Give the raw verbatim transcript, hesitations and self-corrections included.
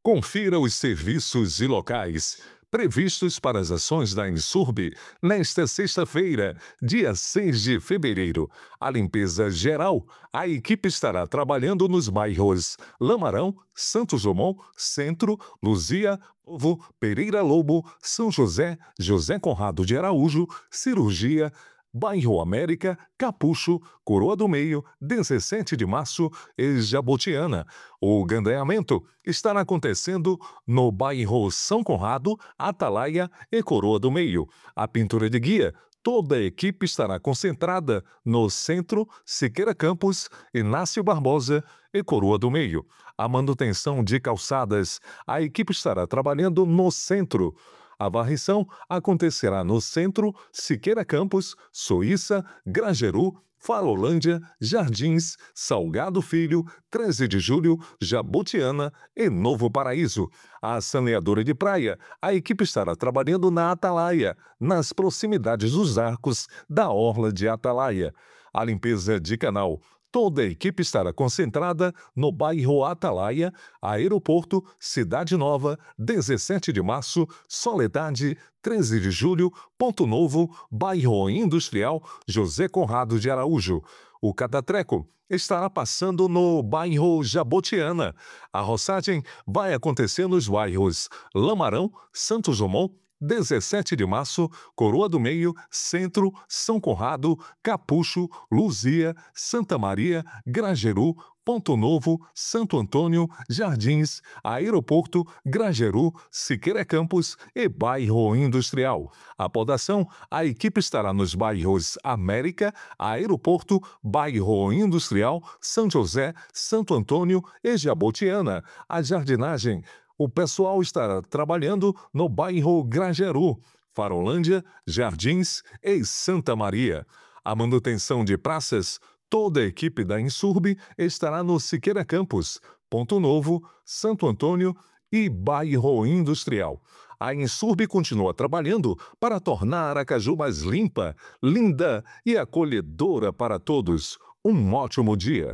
Confira os serviços e locais previstos para as ações da Insurb nesta sexta-feira, dia seis de fevereiro. A limpeza geral, a equipe estará trabalhando nos bairros Lamarão, Santos Dumont, Centro, Luzia, Povo, Pereira Lobo, São José, José Conrado de Araújo, Cirurgia, Bairro América, Capucho, Coroa do Meio, dezessete de março e Jabotiana. O gandeamento estará acontecendo no bairro São Conrado, Atalaia e Coroa do Meio. A pintura de guia, toda a equipe estará concentrada no Centro, Siqueira Campos, Inácio Barbosa e Coroa do Meio. A manutenção de calçadas, a equipe estará trabalhando no Centro. A varrição acontecerá no Centro, Siqueira Campos, Suíça, Grajeru, Farolândia, Jardins, Salgado Filho, treze de julho, Jabotiana e Novo Paraíso. A saneadora de praia, a equipe estará trabalhando na Atalaia, nas proximidades dos arcos da Orla de Atalaia. A limpeza de canal, toda a equipe estará concentrada no bairro Atalaia, Aeroporto, Cidade Nova, dezessete de março, Soledade, treze de julho, Ponto Novo, bairro Industrial, José Conrado de Araújo. O Catatreco estará passando no bairro Jabotiana. A roçagem vai acontecer nos bairros Lamarão, Santos Dumont, dezessete de março, Coroa do Meio, Centro, São Conrado, Capucho, Luzia, Santa Maria, Grajeru, Ponto Novo, Santo Antônio, Jardins, Aeroporto, Grajeru, Siqueira Campos e Bairro Industrial. A podação, a equipe estará nos bairros América, Aeroporto, Bairro Industrial, São José, Santo Antônio e Jabotiana. A jardinagem, o pessoal estará trabalhando no bairro Grajeru, Farolândia, Jardins e Santa Maria. A manutenção de praças, toda a equipe da Insurb estará no Siqueira Campos, Ponto Novo, Santo Antônio e Bairro Industrial. A Insurb continua trabalhando para tornar Aracaju mais limpa, linda e acolhedora para todos. Um ótimo dia.